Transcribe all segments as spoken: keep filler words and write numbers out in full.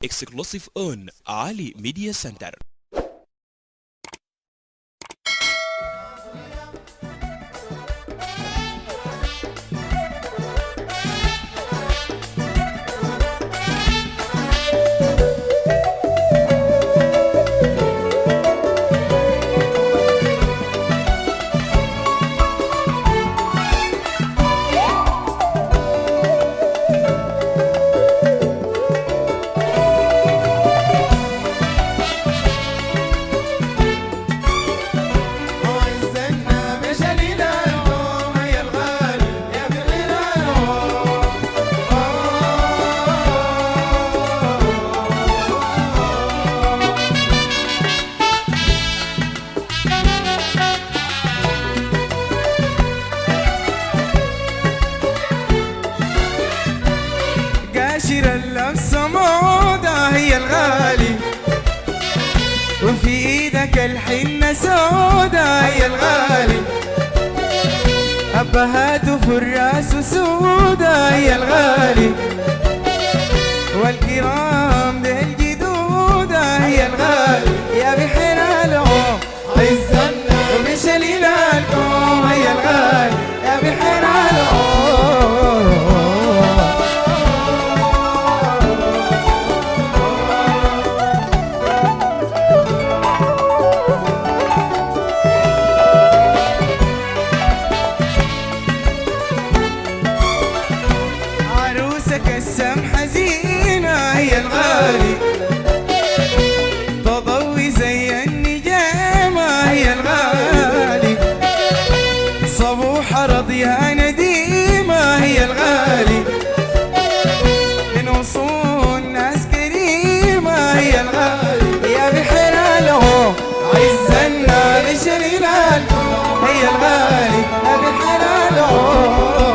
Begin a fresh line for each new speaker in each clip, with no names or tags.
Exclusive on Ali Media Center.
قاشر اللبسة موضة هي الغالي، وفي ايدك الحنة سودا هي الغالي، أبهات في الراس سودا هي الغالي، والكرام ذي الجدودة هي الغالي. يا بحلالهم عزنا وبشليلاتكم هي الغالي، يا بحلالهم. السمحة زينة هي الغالي، تضوي زي النجامة هي الغالي، صبوحة رضيها نديمة هي الغالي، من وصول ناس كريمة هي الغالي. يا بحلاله عزنا بشليلاتكم هي الغالي، يا بحلاله.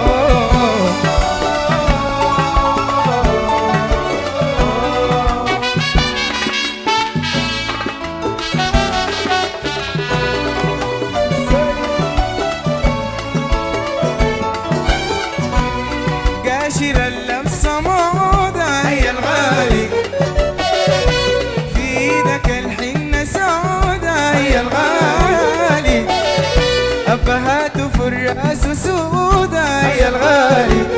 قاشر اللبسة موضة هي الغالي، في ايدك الحنة سودا هي الغالي، أبهات في الراس سودا هي الغالي،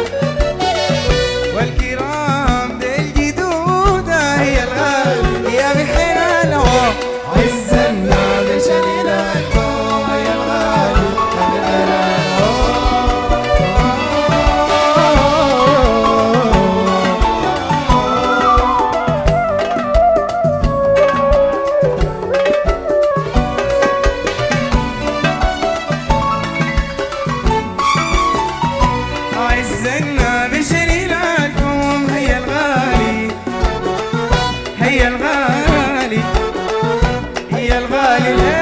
والكرام ذي الجدودة هي الغالي. يا بحلاله عزنا بشليلاتكم هي الغالي، يا بحلاله. عزنا بشليلاتكم هي الغالي، هي الغالي، هي الغالي،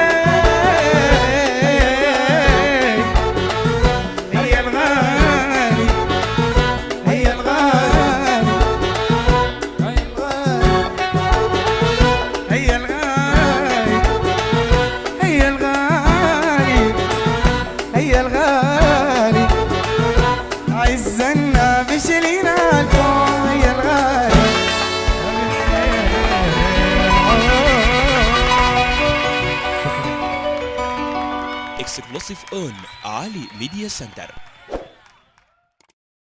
هي الغالي، هي الغالي، هي الغالي، هي الغالي، هي الغالي، عزنا بشليلاتكم هي الغالي.
Exclusive on Ali Media Center.